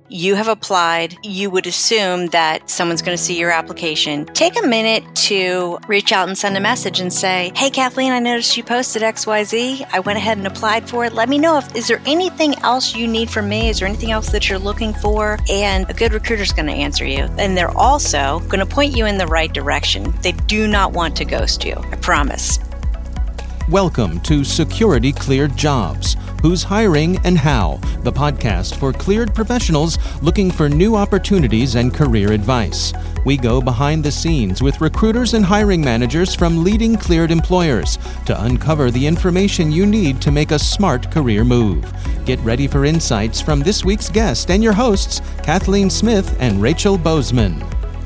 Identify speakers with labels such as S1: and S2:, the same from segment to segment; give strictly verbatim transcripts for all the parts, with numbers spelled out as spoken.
S1: You have applied. You would assume that someone's going to see your application. Take a minute to reach out and send a message and say, hey, Kathleen, I noticed you posted X Y Z. I went ahead and applied for it. Let me know if, is there anything else you need from me? Is there anything else that you're looking for? And a good recruiter is going to answer you. And they're also going to point you in the right direction. They do not want to ghost you. I promise.
S2: Welcome to Security Cleared Jobs. Who's hiring and how? The podcast for cleared professionals looking for new opportunities and career advice. We go behind the scenes with recruiters and hiring managers from leading cleared employers to uncover the information you need to make a smart career move. Get ready for insights from this week's guest and your hosts, Kathleen Smith and Rachel Bozeman.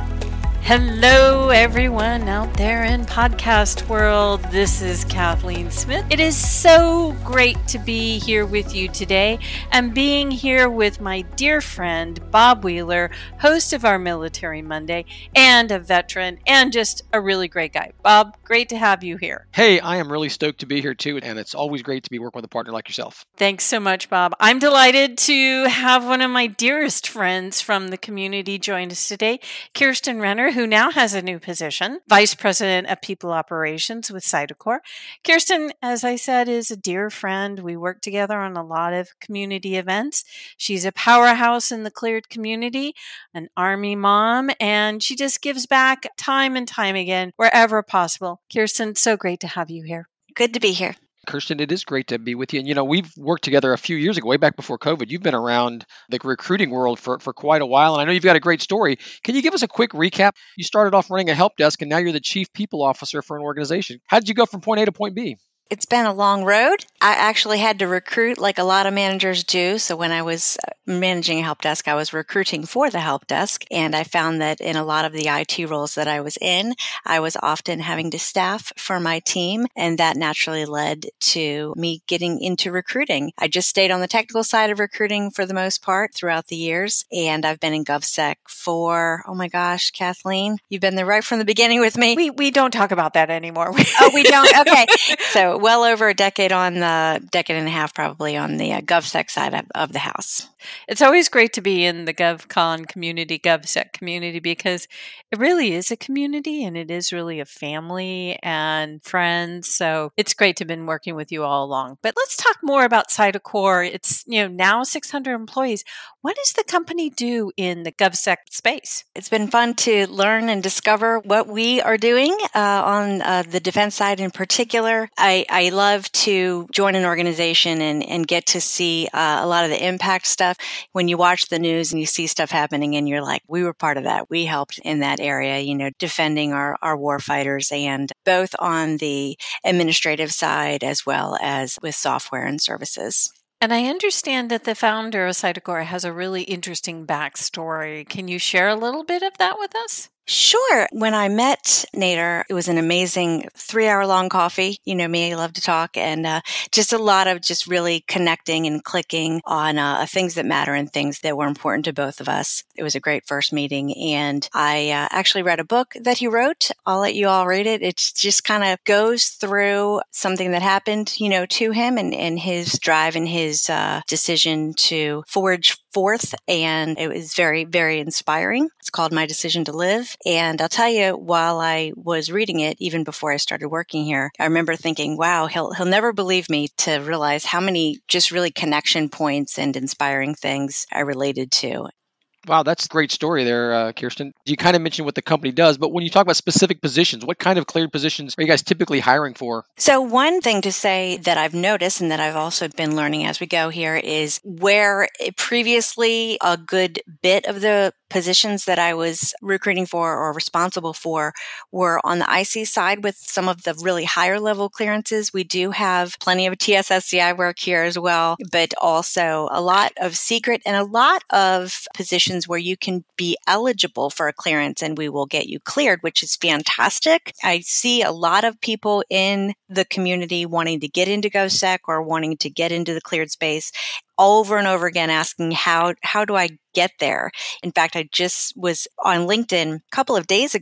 S3: Hello, everyone out there in podcast world. This is Kathleen Smith. It is so great to be here with you today and being here with my dear friend, Bob Wheeler, host of our Military Monday and a veteran and just a really great guy. Bob, great to have you here.
S4: Hey, I am really stoked to be here too, and it's always great to be working with a partner like yourself.
S3: Thanks so much, Bob. I'm delighted to have one of my dearest friends from the community join us today, Kirsten Renner, who now has a new position, Vice President of People Operations with Cytocor. Kirsten, as I said, is a dear friend. We work together on a lot of community events. She's a powerhouse in the cleared community, an Army mom, and she just gives back time and time again wherever possible. Kirsten, so great to have you here.
S1: Good to be here.
S4: Kirsten, it is great to be with you. And, you know, we've worked together a few years ago, way back before COVID. You've been around the recruiting world for, for quite a while, and I know you've got a great story. Can you give us a quick recap? You started off running a help desk, and now you're the chief people officer for an organization. How did you go from point A to point B?
S1: It's been a long road. I actually had to recruit like a lot of managers do. So when I was managing a help desk, I was recruiting for the help desk. And I found that in a lot of the I T roles that I was in, I was often having to staff for my team. And that naturally led to me getting into recruiting. I just stayed on the technical side of recruiting for the most part throughout the years. And I've been in GovSec for, oh my gosh, Kathleen, you've been there right from the beginning with me.
S3: We we don't talk about that anymore.
S1: Oh, we don't? Okay. So well over a decade on the decade and a half, probably on the uh, GovSec side of, of the house.
S3: It's always great to be in the GovCon community, GovSec community, because it really is a community and it is really a family and friends. So it's great to have been working with you all along. But let's talk more about Cytocor. It's, you know, now six hundred employees. What does the company do in the GovSec space?
S1: It's been fun to learn and discover what we are doing uh, on uh, the defense side in particular. I, I love to join an organization and, and get to see uh, a lot of the impact stuff. When you watch the news and you see stuff happening and you're like, we were part of that. We helped in that area, you know, defending our, our war fighters, and both on the administrative side as well as with software and services.
S3: And I understand that the founder of Cytocor has a really interesting backstory. Can you share a little bit of that with us?
S1: Sure. When I met Nader, it was an amazing three-hour-long coffee. You know me, I love to talk, and uh, just a lot of just really connecting and clicking on uh, things that matter and things that were important to both of us. It was a great first meeting, and I uh, actually read a book that he wrote. I'll let you all read it. It just kind of goes through something that happened, you know, to him and, and his drive and his uh, decision to forge forth, and it was very, very inspiring. It's called My Decision to Live. And I'll tell you, while I was reading it, even before I started working here, I remember thinking, wow, he'll he'll never believe me to realize how many just really connection points and inspiring things I related to.
S4: Wow, that's a great story there, uh, Kirsten. You kind of mentioned what the company does, but when you talk about specific positions, what kind of cleared positions are you guys typically hiring for?
S1: So one thing to say that I've noticed and that I've also been learning as we go here is where previously a good bit of the positions that I was recruiting for or responsible for were on the I C side with some of the really higher level clearances. We do have plenty of T S S C I work here as well, but also a lot of secret and a lot of positions where you can be eligible for a clearance and we will get you cleared, which is fantastic. I see a lot of people in the community wanting to get into GovSec or wanting to get into the cleared space over and over again asking, how, how do I get there? In fact, I just was on LinkedIn a couple of days ago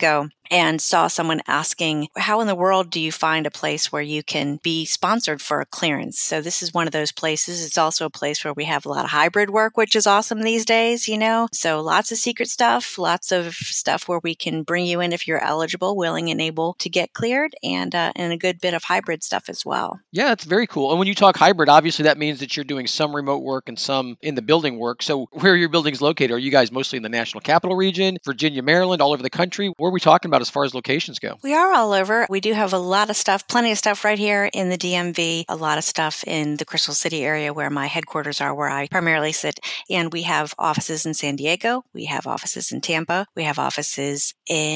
S1: and saw someone asking, how in the world do you find a place where you can be sponsored for a clearance? So this is one of those places. It's also a place where we have a lot of hybrid work, which is awesome these days, you know? So lots of secret stuff, lots of stuff where we can bring you in if you're eligible, willing, and able to get cleared, and, uh, and a good bit of hybrid stuff as well.
S4: Yeah, that's very cool. And when you talk hybrid, obviously that means that you're doing some remote work and some in the building work. So where are your buildings located? Are you guys mostly in the National Capital Region, Virginia, Maryland, all over the country? Where are we talking about as far as locations go?
S1: We are all over. We do have a lot of stuff, plenty of stuff right here in the D M V, a lot of stuff in the Crystal City area where my headquarters are, where I primarily sit. And we have offices in San Diego. We have offices in Tampa. We have offices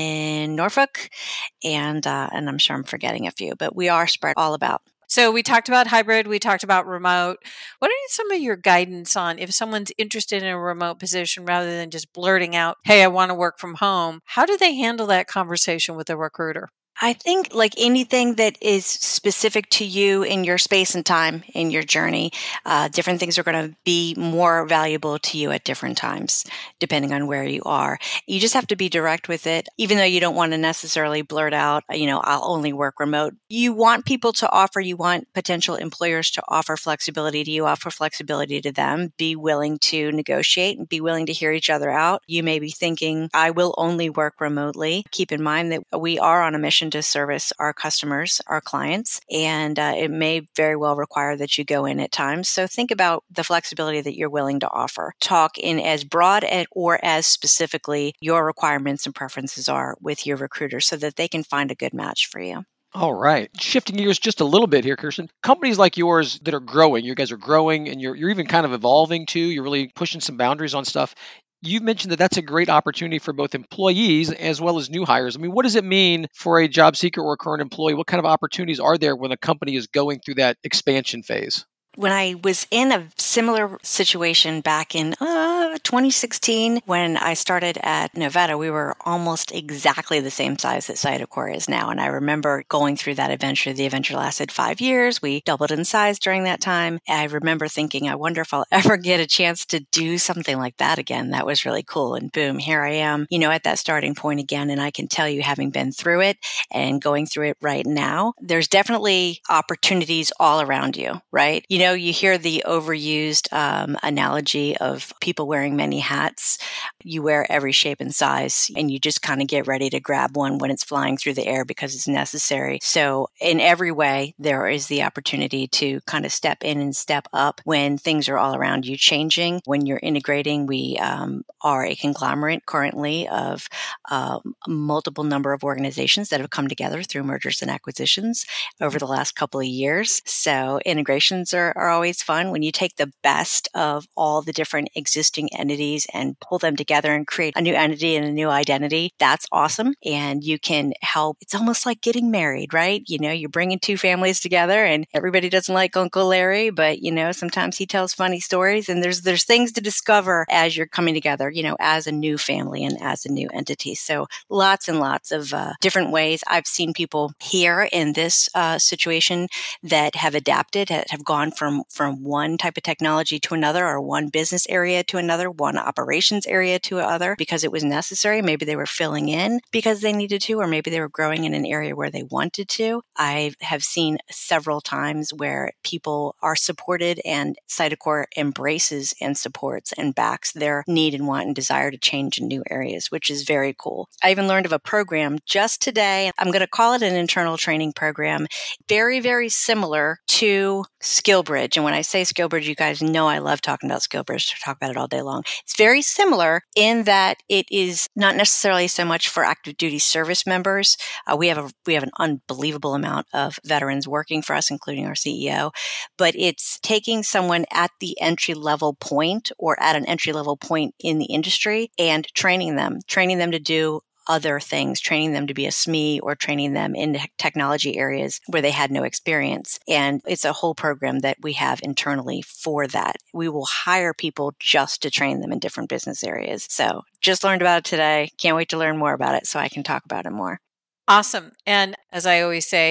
S1: in Norfolk. And, uh, and I'm sure I'm forgetting a few, but we are spread all about.
S3: So we talked about hybrid, we talked about remote. What are some of your guidance on if someone's interested in a remote position rather than just blurting out, hey, I want to work from home? How do they handle that conversation with a recruiter?
S1: I think like anything that is specific to you in your space and time in your journey, uh, different things are going to be more valuable to you at different times, depending on where you are. You just have to be direct with it, even though you don't want to necessarily blurt out, you know, I'll only work remote. You want people to offer, you want potential employers to offer flexibility to you, offer flexibility to them, be willing to negotiate and be willing to hear each other out. You may be thinking, I will only work remotely. Keep in mind that we are on a mission to service our customers, our clients, and uh, it may very well require that you go in at times. So think about the flexibility that you're willing to offer. Talk in as broad or as specifically your requirements and preferences are with your recruiter so that they can find a good match for you.
S4: All right. Shifting gears just a little bit here, Kirsten. Companies like yours that are growing, you guys are growing and you're, you're even kind of evolving too. You're really pushing some boundaries on stuff. You've mentioned that that's a great opportunity for both employees as well as new hires. I mean, what does it mean for a job seeker or a current employee? What kind of opportunities are there when a company is going through that expansion phase?
S1: When I was in a similar situation back in uh, twenty sixteen, when I started at Novetta, we were almost exactly the same size that Cytocor is now. And I remember going through that adventure. The adventure lasted five years. We doubled in size during that time. I remember thinking, I wonder if I'll ever get a chance to do something like that again. That was really cool. And boom, here I am, you know, at that starting point again. And I can tell you, having been through it and going through it right now, there's definitely opportunities all around you, right? You know, you hear the overused um, analogy of people wearing many hats. You wear every shape and size, and you just kind of get ready to grab one when it's flying through the air because it's necessary. So in every way, there is the opportunity to kind of step in and step up when things are all around you changing. When you're integrating, we um, are a conglomerate currently of uh, multiple number of organizations that have come together through mergers and acquisitions over the last couple of years. So integrations are, are always fun when you take the best of all the different existing entities and pull them together and create a new entity and a new identity. That's awesome. And you can help. It's almost like getting married, right? You know, you're bringing two families together and everybody doesn't like Uncle Larry, but you know, sometimes he tells funny stories and there's, there's things to discover as you're coming together, you know, as a new family and as a new entity. So lots and lots of uh, different ways. I've seen people here in this uh, situation that have adapted, have gone from, from one type of technology to another, or one business area to another, one operations area to another, because it was necessary. Maybe they were filling in because they needed to, or maybe they were growing in an area where they wanted to. I have seen several times where people are supported and Cytocor embraces and supports and backs their need and want and desire to change in new areas, which is very cool. I even learned of a program just today. I'm going to call it an internal training program, very, very similar to SkillBridge. And when I say SkillBridge, you guys know I love talking about SkillBridge, to talk about it all day long. It's very similar in that it is not necessarily so much for active duty service members. Uh, we have a we have an unbelievable amount of veterans working for us, including our C E O. But it's taking someone at the entry level point or at an entry level point in the industry and training them, training them to do other things, training them to be a S M E or training them in technology areas where they had no experience. And it's a whole program that we have internally for that. We will hire people just to train them in different business areas. So just learned about it today. Can't wait to learn more about it so I can talk about it more.
S3: Awesome. And as I always say,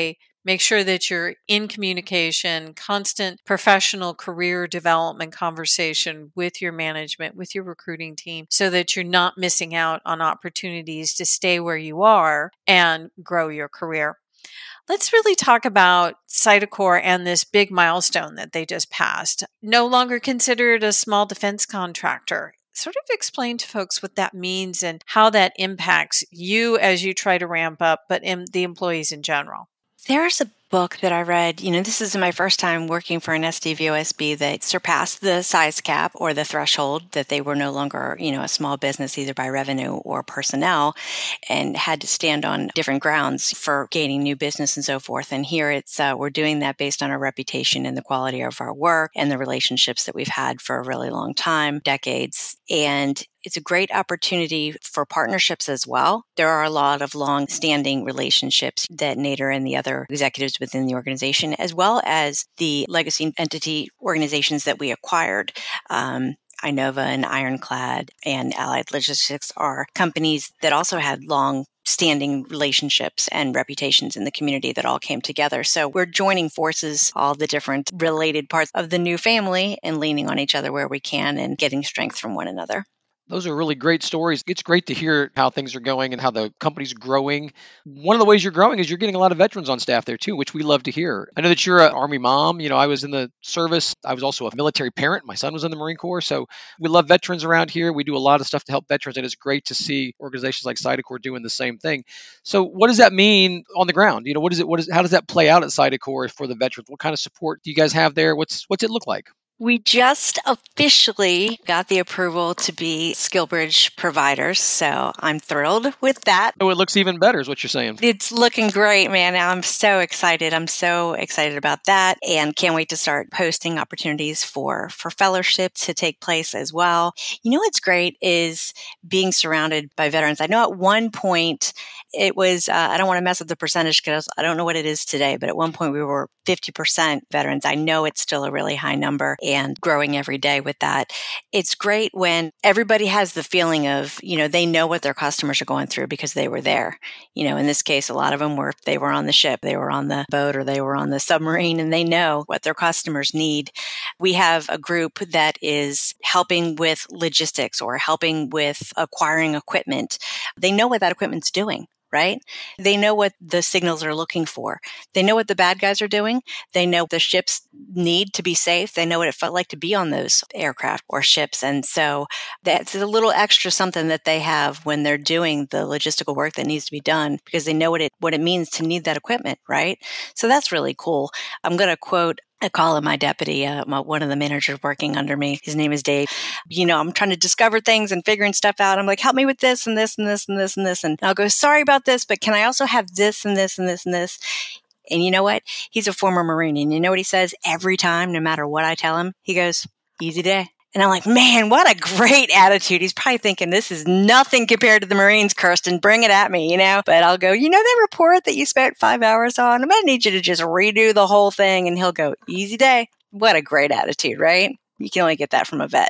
S3: Make sure that you're in communication, constant professional career development conversation with your management, with your recruiting team, so that you're not missing out on opportunities to stay where you are and grow your career. Let's really talk about Cytocor and this big milestone that they just passed. No longer considered a small defense contractor. Sort of explain to folks what that means and how that impacts you as you try to ramp up, but in the employees in general.
S1: There's a book that I read, you know, this is my first time working for an S D V O S B that surpassed the size cap or the threshold that they were no longer, you know, a small business either by revenue or personnel, and had to stand on different grounds for gaining new business and so forth. And here it's, uh, we're doing that based on our reputation and the quality of our work and the relationships that we've had for a really long time, decades. And it's a great opportunity for partnerships as well. There are a lot of long-standing relationships that Nader and the other executives within the organization, as well as the legacy entity organizations that we acquired. Um, Inova and Ironclad and Allied Logistics are companies that also had long standing relationships and reputations in the community that all came together. So we're joining forces, all the different related parts of the new family, and leaning on each other where we can and getting strength from one another.
S4: Those are really great stories. It's great to hear how things are going and how the company's growing. One of the ways you're growing is you're getting a lot of veterans on staff there too, which we love to hear. I know that you're an Army mom. You know, I was in the service. I was also a military parent. My son was in the Marine Corps. So we love veterans around here. We do a lot of stuff to help veterans, and it's great to see organizations like Cytocor doing the same thing. So what does that mean on the ground? You know, what is it? What is? How does that play out at Cytocor for the veterans? What kind of support do you guys have there? What's What's it look like?
S1: We just officially got the approval to be SkillBridge providers, so I'm thrilled with that.
S4: Oh, it looks even better is what you're saying.
S1: It's looking great, man. I'm so excited. I'm so excited about that, and can't wait to start posting opportunities for, for fellowship to take place as well. You know what's great is being surrounded by veterans. I know at one point it was, uh, I don't want to mess up the percentage because I don't know what it is today, but at one point we were fifty percent veterans. I know it's still a really high number and growing every day with that. It's great when everybody has the feeling of, you know, they know what their customers are going through because they were there. You know, in this case, a lot of them were, they were on the ship, they were on the boat, or they were on the submarine, and they know what their customers need. We have a group that is helping with logistics or helping with acquiring equipment. They know what that equipment's doing. Right? They know what the signals are looking for. They know what the bad guys are doing. They know the ships need to be safe. They know what it felt like to be on those aircraft or ships. And so that's a little extra something that they have when they're doing the logistical work that needs to be done, because they know what it, what it means to need that equipment, right? So that's really cool. I'm going to quote I call him my deputy, uh, my, one of the managers working under me. His name is Dave. You know, I'm trying to discover things and figuring stuff out. I'm like, help me with this and this and this and this and this. And I'll go, sorry about this, but can I also have this and this and this and this? And you know what? He's a former Marine. And you know what he says every time, no matter what I tell him? He goes, easy day. And I'm like, man, what a great attitude. He's probably thinking this is nothing compared to the Marines, Kirsten. Bring it at me, you know? But I'll go, you know that report that you spent five hours on? I'm going to need you to just redo the whole thing. And he'll go, easy day. What a great attitude, right? You can only get that from a vet.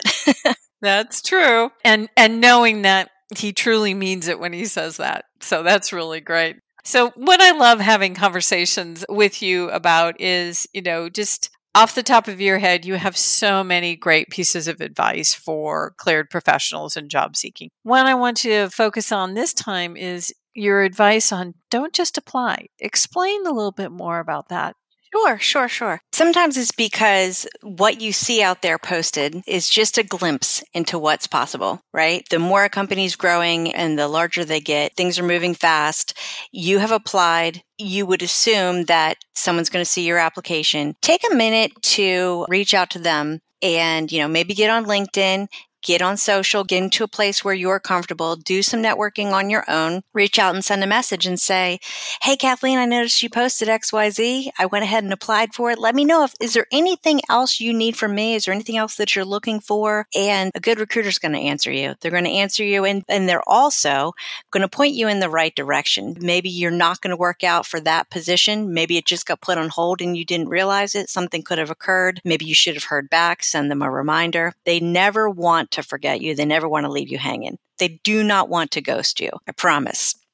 S3: That's true. And and knowing that he truly means it when he says that. So that's really great. So what I love having conversations with you about is, you know, just off the top of your head, you have so many great pieces of advice for cleared professionals and job seeking. What I want to focus on this time is your advice on don't just apply. Explain a little bit more about that.
S1: Sure, sure, sure. Sometimes it's because what you see out there posted is just a glimpse into what's possible, right? The more a company's growing and the larger they get, things are moving fast. You have applied. You would assume that someone's going to see your application. Take a minute to reach out to them and, you know, maybe get on LinkedIn. Get on social, get into a place where you're comfortable, do some networking on your own, reach out and send a message and say, hey, Kathleen, I noticed you posted X Y Z. I went ahead and applied for it. Let me know if, is there anything else you need from me? Is there anything else that you're looking for? And a good recruiter is going to answer you. They're going to answer you and, and they're also going to point you in the right direction. Maybe you're not going to work out for that position. Maybe it just got put on hold and you didn't realize it. Something could have occurred. Maybe you should have heard back. Send them a reminder. They never want to forget you. They never want to leave you hanging. They do not want to ghost you. I promise.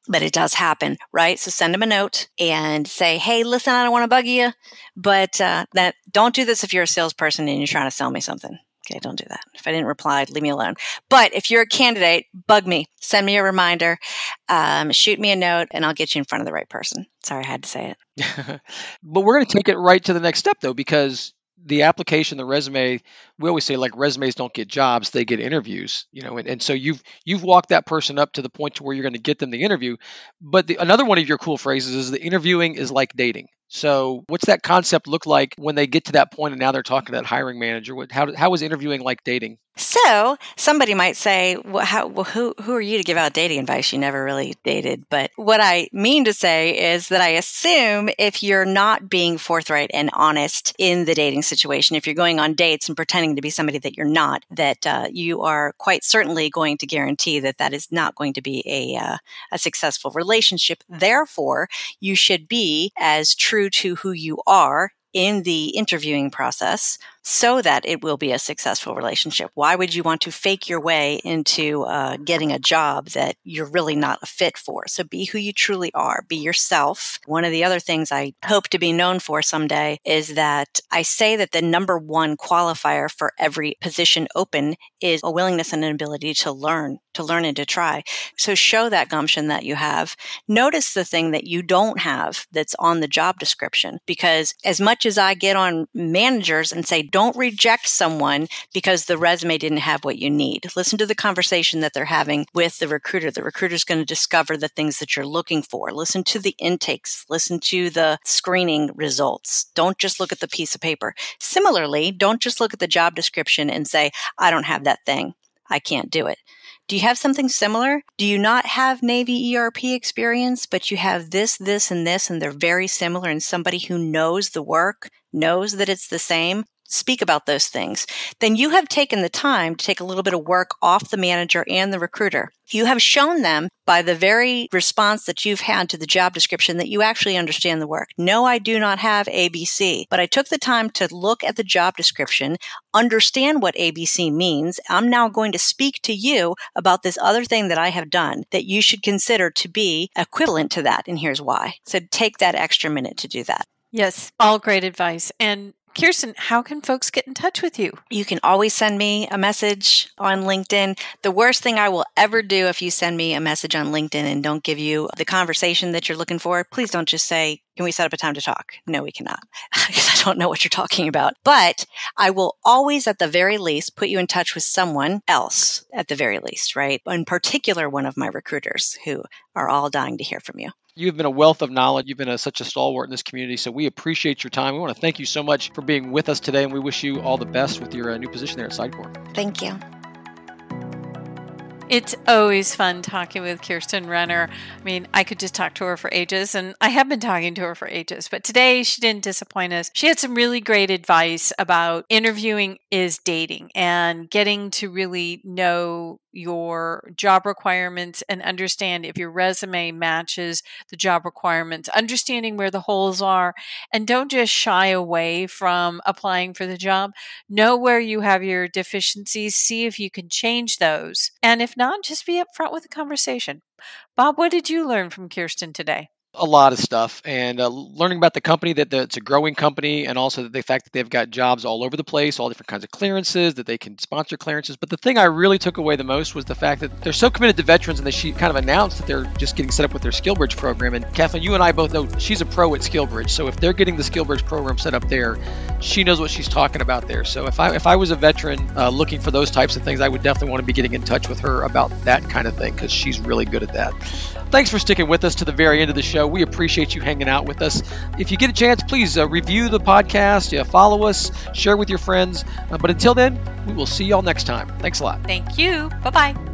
S1: but it does happen, right? So send them a note and say, hey, listen, I don't want to bug you, but uh, that don't do this if you're a salesperson and you're trying to sell me something. Okay, don't do that. If I didn't reply, leave me alone. But if you're a candidate, bug me. Send me a reminder. Um, shoot me a note, and I'll get you in front of the right person. Sorry, I had to say
S4: it. But we're going to take it right to the next step, though, because the application, the resume, we always say like resumes don't get jobs, they get interviews, you know, and, and so you've you've walked that person up to the point to where you're going to get them the interview. But the, another one of your cool phrases is the interviewing is like dating. So what's that concept look like when they get to that point and now they're talking to that hiring manager? What, how, how is interviewing like dating?
S1: So somebody might say, well, how, well, who, who are you to give out dating advice? You never really dated. But what I mean to say is that I assume if you're not being forthright and honest in the dating situation, if you're going on dates and pretending to be somebody that you're not, that uh, you are quite certainly going to guarantee that that is not going to be a, uh, a successful relationship. Therefore, you should be as true to who you are in the interviewing process so that it will be a successful relationship. Why would you want to fake your way into uh, getting a job that you're really not a fit for? So be who you truly are. Be yourself. One of the other things I hope to be known for someday is that I say that the number one qualifier for every position open is a willingness and an ability to learn, to learn and to try. So show that gumption that you have. Notice the thing that you don't have that's on the job description, because as much as I get on managers and say, don't reject someone because the resume didn't have what you need. Listen to the conversation that they're having with the recruiter. The recruiter is going to discover the things that you're looking for. Listen to the intakes. Listen to the screening results. Don't just look at the piece of paper. Similarly, don't just look at the job description and say, I don't have that thing. I can't do it. Do you have something similar? Do you not have Navy E R P experience, but you have this, this, and this, and they're very similar, and somebody who knows the work, knows that it's the same? Speak about those things. Then you have taken the time to take a little bit of work off the manager and the recruiter. You have shown them by the very response that you've had to the job description that you actually understand the work. No, I do not have A B C, but I took the time to look at the job description, understand what A B C means. I'm now going to speak to you about this other thing that I have done that you should consider to be equivalent to that, and here's why. So take that extra minute to do that.
S3: Yes, all great advice. And Kirsten, how can folks get in touch with you?
S1: You can always send me a message on LinkedIn. The worst thing I will ever do if you send me a message on LinkedIn and don't give you the conversation that you're looking for, please don't just say, can we set up a time to talk? No, we cannot, because I don't know what you're talking about. But I will always, at the very least, put you in touch with someone else, at the very least, right? In particular, one of my recruiters who are all dying to hear from you.
S4: You've been a wealth of knowledge. You've been a, such a stalwart in this community, so we appreciate your time. We want to thank you so much for being with us today, and we wish you all the best with your uh, new position there at Sitecore.
S1: Thank you.
S3: It's always fun talking with Kirsten Renner. I mean, I could just talk to her for ages, and I have been talking to her for ages, but today she didn't disappoint us. She had some really great advice about interviewing is dating and getting to really know your job requirements and understand if your resume matches the job requirements, understanding where the holes are, and don't just shy away from applying for the job. Know where you have your deficiencies, see if you can change those. And if not, just be upfront with the conversation. Bob, what did you learn from Kirsten today?
S4: A lot of stuff, and uh, learning about the company, that the, it's a growing company, and also the fact that they've got jobs all over the place, all different kinds of clearances, that they can sponsor clearances. But the thing I really took away the most was the fact that they're so committed to veterans, and that she kind of announced that they're just getting set up with their SkillBridge program. And Kathleen, you and I both know she's a pro at SkillBridge, so if they're getting the SkillBridge program set up there, she knows what she's talking about there. So if I if I was a veteran uh, looking for those types of things, I would definitely want to be getting in touch with her about that kind of thing, because she's really good at that. Thanks for sticking with us to the very end of the show. We appreciate you hanging out with us. If you get a chance, please uh, review the podcast, yeah, follow us, share with your friends. Uh, but until then, we will see y'all next time. Thanks a lot.
S3: Thank you. Bye-bye.